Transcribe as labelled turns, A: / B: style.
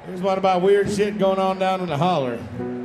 A: Here's one about weird shit going on down in the holler.